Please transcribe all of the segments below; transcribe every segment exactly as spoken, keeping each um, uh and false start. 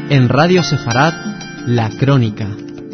En Radio Sefarad, La Crónica.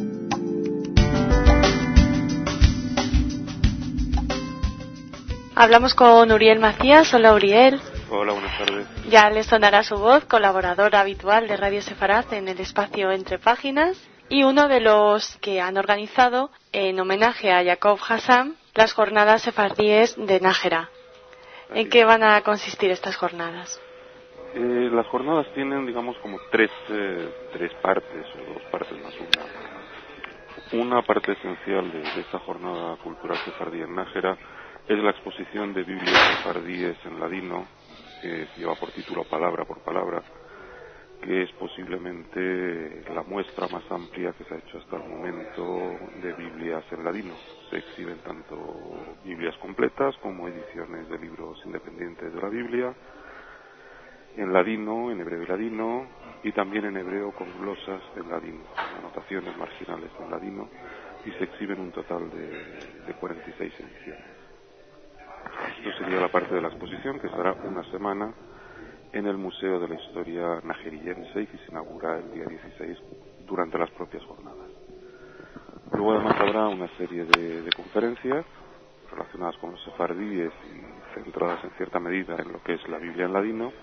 Hablamos con Uriel Macías. Hola, Uriel. Hola, buenas tardes. Ya le sonará su voz, colaborador habitual de Radio Sefarad en el espacio Entre Páginas y uno de los que han organizado, en homenaje a Jacob Hassan, las jornadas sefardíes de Nájera. ¿En qué van a consistir estas jornadas? Eh, las jornadas tienen, digamos, como tres, eh, tres partes, o dos partes más una. Una parte esencial de, de esta jornada cultural sefardí en Nájera es la exposición de Biblias sefardíes en ladino, que lleva por título Palabra por Palabra, que es posiblemente la muestra más amplia que se ha hecho hasta el momento de Biblias en ladino. Se exhiben tanto Biblias completas como ediciones de libros independientes de la Biblia, en ladino, en hebreo y ladino, y también en hebreo con glosas en ladino, anotaciones marginales en ladino, y se exhiben un total de, de cuarenta y seis ediciones. Esto sería la parte de la exposición, que estará una semana en el Museo de la Historia Najerillense y que se inaugura el día dieciséis durante las propias jornadas. Luego además habrá una serie de, de conferencias relacionadas con los sefardíes y centradas en cierta medida en lo que es la Biblia en ladino,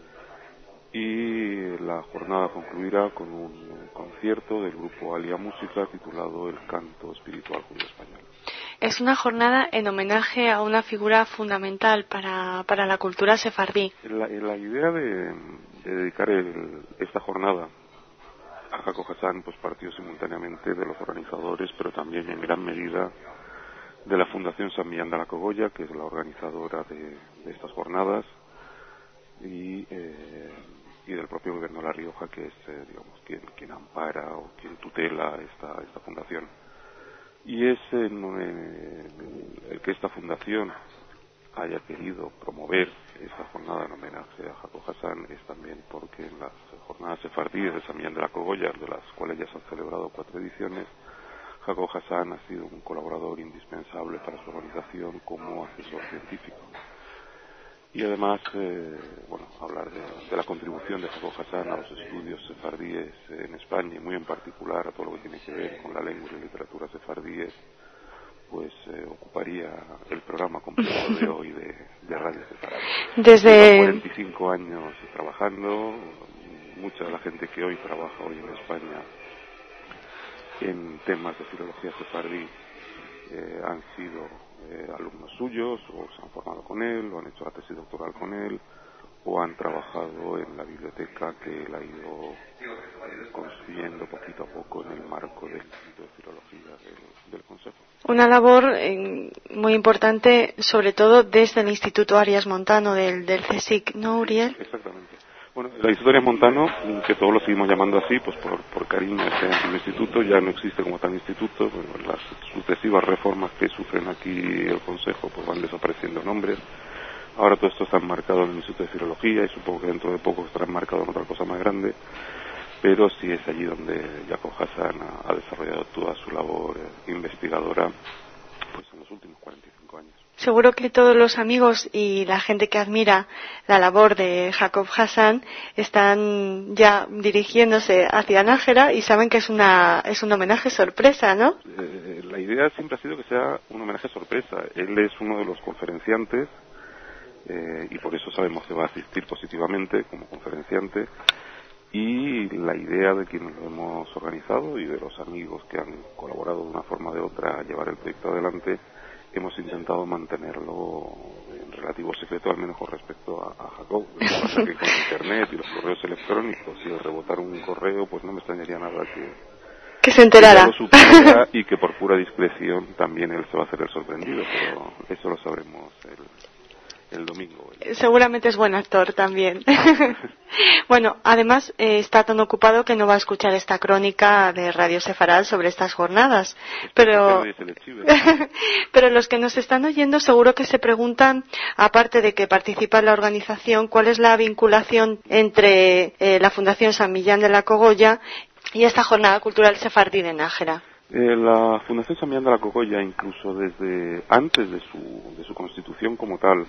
y la jornada concluirá con un concierto del grupo Alia Música titulado El Canto Espiritual Judío Español. Es una jornada en homenaje a una figura fundamental para, para la cultura sefardí. La, la idea de, de dedicar el, esta jornada a Jacob Hassan pues partió simultáneamente de los organizadores, pero también en gran medida de la Fundación San Millán de la Cogolla, que es la organizadora de, de estas jornadas, y, eh, y del propio Gobierno de La Rioja, que es eh, digamos quien, quien ampara o quien tutela esta, esta fundación. Y es en, en el que esta fundación haya querido promover esta jornada en homenaje a Jacob Hassan es también porque en las jornadas sefardíes de San Millán de la Cogolla, de las cuales ya se han celebrado cuatro ediciones, Jacob Hassan ha sido un colaborador indispensable para su organización como asesor científico. Y además, eh, bueno, hablar de, de la contribución de Jacob Hassan a los estudios sefardíes en España y muy en particular a todo lo que tiene que ver con la lengua y la literatura sefardíes, pues eh, ocuparía el programa completo de hoy de, de Radio Sefarad. Desde Lleva cuarenta y cinco años trabajando, mucha de la gente que hoy trabaja hoy en España en temas de filología sefardí eh, han sido eh, alumnos suyos, o se han formado con él, o han hecho la tesis doctoral con él, o han trabajado en la biblioteca que él ha ido eh, construyendo poquito a poco en el marco del Instituto de Filología del, del Consejo. Una labor eh, muy importante, sobre todo desde el Instituto Arias Montano del, del CSIC, ¿no, Uriel? Exactamente. Bueno, el Instituto Arias Montano, que todos lo seguimos llamando así, pues por, por cariño a este instituto, ya no existe como tal instituto. Bueno, las sucesivas reformas que sufren aquí el Consejo pues van desapareciendo nombres. Ahora todo esto está enmarcado en el Instituto de Filología y supongo que dentro de poco estará enmarcado en otra cosa más grande, pero sí es allí donde Jacob Hassan ha, ha desarrollado toda su labor eh, investigadora pues en los últimos cuarenta y cinco años. Seguro que todos los amigos y la gente que admira la labor de Jacob Hassan están ya dirigiéndose hacia Nájera y saben que es una es un homenaje sorpresa, ¿no? Eh, la idea siempre ha sido que sea un homenaje sorpresa. Él es uno de los conferenciantes eh, y por eso sabemos que va a asistir positivamente como conferenciante, y la idea de quienes lo hemos organizado y de los amigos que han colaborado de una forma o de otra a llevar el proyecto adelante, hemos intentado mantenerlo en relativo secreto, al menos con respecto a, a Jacob. Lo que pasa es que con internet y los correos electrónicos, si de rebotar un correo, pues no me extrañaría nada que, que se enterara, que lo supiera y que por pura discreción también él se va a hacer el sorprendido, pero eso lo sabremos el, el domingo. Seguramente es buen actor también. Bueno, además eh, está tan ocupado que no va a escuchar esta crónica de Radio Sefarad sobre estas jornadas. Pero, pero los que nos están oyendo seguro que se preguntan, aparte de que participa en la organización, ¿cuál es la vinculación entre eh, la Fundación San Millán de la Cogolla y esta jornada cultural sefardí de Nájera? Eh, la Fundación San Millán de la Cogolla, incluso desde antes de su, de su constitución como tal,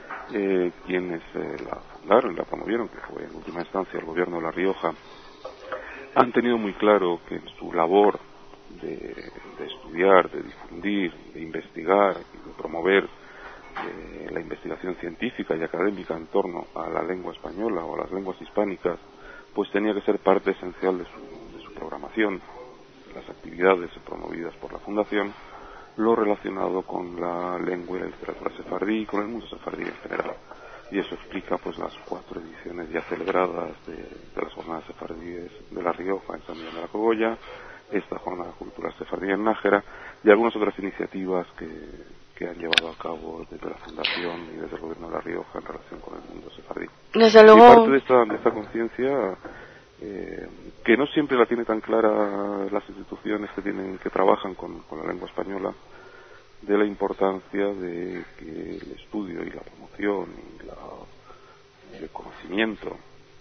Eh, quienes eh, la fundaron, la promovieron, que fue en última instancia el gobierno de La Rioja, han tenido muy claro que en su labor de, de estudiar, de difundir, de investigar y de promover eh, la investigación científica y académica en torno a la lengua española o a las lenguas hispánicas, pues tenía que ser parte esencial de su, de su programación, de las actividades promovidas por la Fundación, lo relacionado con la lengua y la literatura sefardí y con el mundo sefardí en general. Y eso explica pues las cuatro ediciones ya celebradas de, de las jornadas sefardíes de La Rioja en San Millán de la Cogolla, esta jornada cultural sefardí en Nájera y algunas otras iniciativas que, que han llevado a cabo desde la Fundación y desde el Gobierno de La Rioja en relación con el mundo sefardí. Desde luego... Y parte de esta, de esta conciencia, eh, que no siempre la tiene tan clara las instituciones que tienen que trabajan con, con la lengua española, de la importancia de que el estudio y la promoción y la, el conocimiento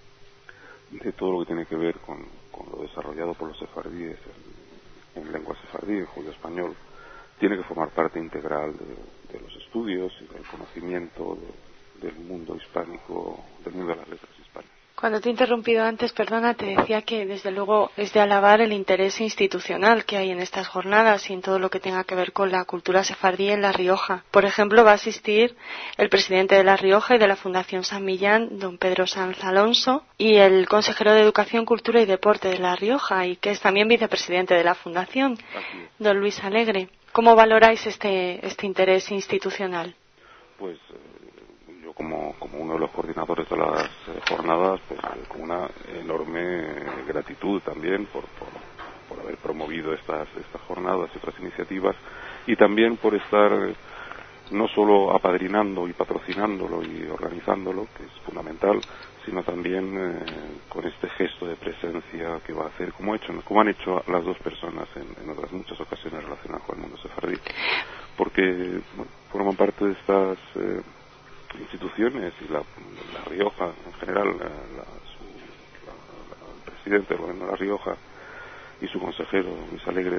de todo lo que tiene que ver con, con lo desarrollado por los sefardíes en, en lengua sefardí, en judío español, tiene que formar parte integral de, de los estudios y del conocimiento de, del mundo hispánico, del mundo de las letras hispanas. Cuando te he interrumpido antes, perdona, te decía que desde luego es de alabar el interés institucional que hay en estas jornadas y en todo lo que tenga que ver con la cultura sefardí en La Rioja. Por ejemplo, va a asistir el presidente de La Rioja y de la Fundación San Millán, don Pedro Sanz Alonso, y el consejero de Educación, Cultura y Deporte de La Rioja, y que es también vicepresidente de la Fundación, don Luis Alegre. ¿Cómo valoráis este, este interés institucional? Pues yo como, como uno de los coordinadores de las eh, jornadas, pues eh, con una enorme gratitud también por, por, por haber promovido estas, estas jornadas y otras iniciativas, y también por estar eh, no solo apadrinando y patrocinándolo y organizándolo, que es fundamental, sino también eh, con este gesto de presencia que va a hacer, como, hecho, como han hecho las dos personas en, en otras muchas ocasiones relacionadas con el mundo sefardí, porque bueno, forman parte de estas eh, instituciones y la, la Rioja en general, la, la, su, la, la, el presidente del gobierno de La Rioja y su consejero Luis Alegre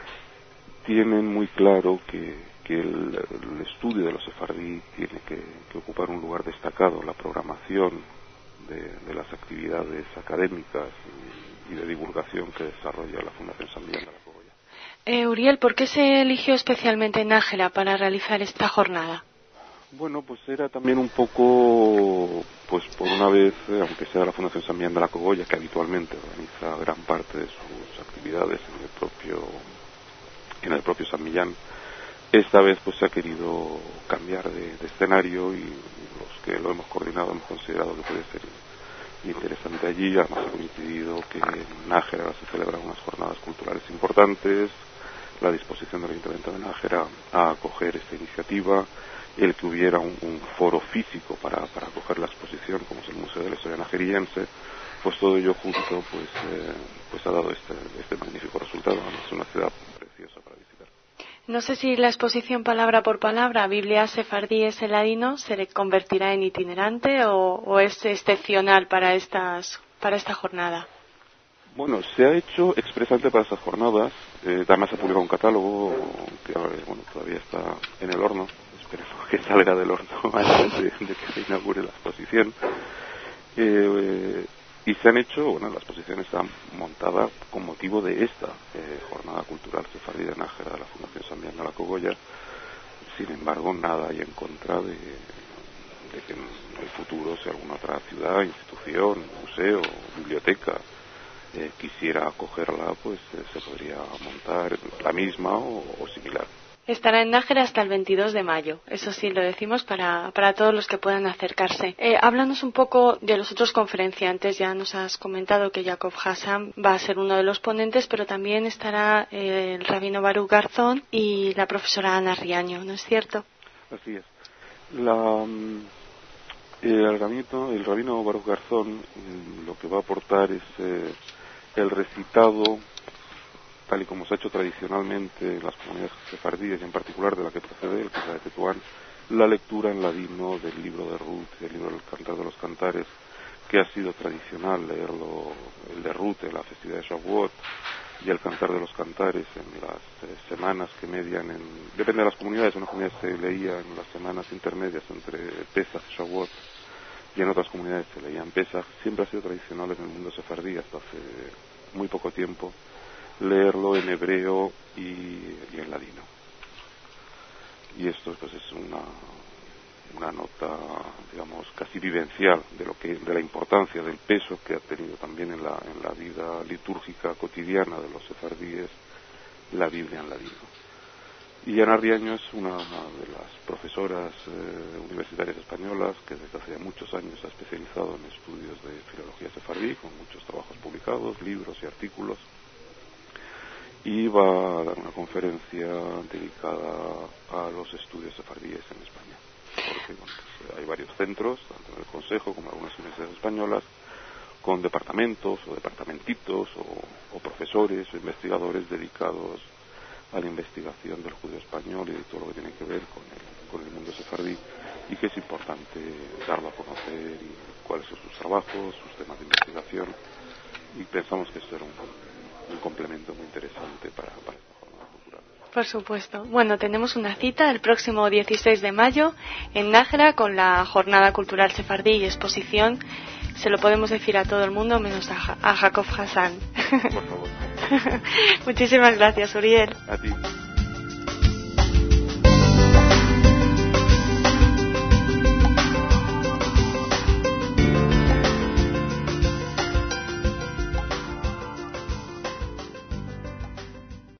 tienen muy claro que que el, el estudio de los sefardí tiene que, que ocupar un lugar destacado, la programación de, de las actividades académicas y, y de divulgación que desarrolla la Fundación San Millán de la Cogolla. Eh, Uriel, ¿por qué se eligió especialmente Nájera para realizar esta jornada? Bueno, pues era también un poco, pues por una vez, eh, aunque sea la Fundación San Millán de la Cogolla, que habitualmente organiza gran parte de sus actividades en el propio, en el propio San Millán, esta vez pues se ha querido cambiar de, de escenario y los que lo hemos coordinado hemos considerado que puede ser interesante allí. Además ha coincidido que en Nájera se celebran unas jornadas culturales importantes, la disposición del Ayuntamiento de Nájera a acoger esta iniciativa, el que hubiera un, un foro físico para, para acoger la exposición, como es el Museo de la Historia Najeriense, pues todo ello junto pues, eh, pues ha dado este, este magnífico resultado. Es una ciudad preciosa para visitar. No sé si la exposición palabra por palabra, Biblia sefardíes en ladino, se convertirá en itinerante o, o es excepcional para estas para esta jornada. Bueno, se ha hecho expresamente para estas jornadas. Eh, además se ha publicado un catálogo que bueno, todavía está en el horno. Esperemos que salga del horno antes de, de que se inaugure la exposición. Eh, y se han hecho, bueno, la exposición está montada con motivo de esta eh, jornada cultural sefardí de Nájera de la Fundación San Millán de la Cogolla. Sin embargo, nada hay en contra de, de que en el futuro, si alguna otra ciudad, institución, museo, biblioteca eh, quisiera acogerla, pues eh, se podría montar la misma o, o similar. Estará en Nájera hasta el veintidós de mayo, eso sí lo decimos para, para todos los que puedan acercarse. Eh, háblanos un poco de los otros conferenciantes. Ya nos has comentado que Jacob Hassan va a ser uno de los ponentes, pero también estará eh, el rabino Baruch Garzón y la profesora Ana Riaño, ¿no es cierto? Así es. La, el, rabino, el rabino Baruch Garzón lo que va a aportar es eh, el recitado, tal y como se ha hecho tradicionalmente en las comunidades sefardíes y en particular de la que procede él, que es la de Tetuán, la lectura en ladino del libro de Ruth, del libro del Cantar de los Cantares, que ha sido tradicional leerlo, el de Ruth en la festividad de Shavuot y el Cantar de los Cantares en las eh, semanas que median, en, depende de las comunidades, en una comunidad se leía en las semanas intermedias entre Pesach y Shavuot, y en otras comunidades se leían Pesach. Siempre ha sido tradicional en el mundo sefardí hasta hace muy poco tiempo, leerlo en hebreo y, y en ladino. Y esto pues es una, una nota, digamos, casi vivencial de lo que de la importancia, del peso que ha tenido también en la, en la vida litúrgica cotidiana de los sefardíes la Biblia en ladino. Y Ana Riaño es una de las profesoras eh, universitarias españolas que desde hace muchos años ha especializado en estudios de filología sefardí, con muchos trabajos publicados, libros y artículos, y va a dar una conferencia dedicada a los estudios sefardíes en España. Porque bueno, pues, hay varios centros, tanto en el Consejo como en algunas universidades españolas, con departamentos o departamentitos o, o profesores o investigadores dedicados a la investigación del judío español y de todo lo que tiene que ver con el, con el mundo sefardí, y que es importante darlo a conocer y cuáles son sus trabajos, sus temas de investigación, y pensamos que esto era un, un complemento muy interesante para, para esta jornada cultural. Por supuesto. Bueno, tenemos una cita el próximo dieciséis de mayo en Nájera con la Jornada Cultural Sefardí y exposición. Se lo podemos decir a todo el mundo menos a, a Jacob Hassan. Por favor. Muchísimas gracias, Uriel. A ti.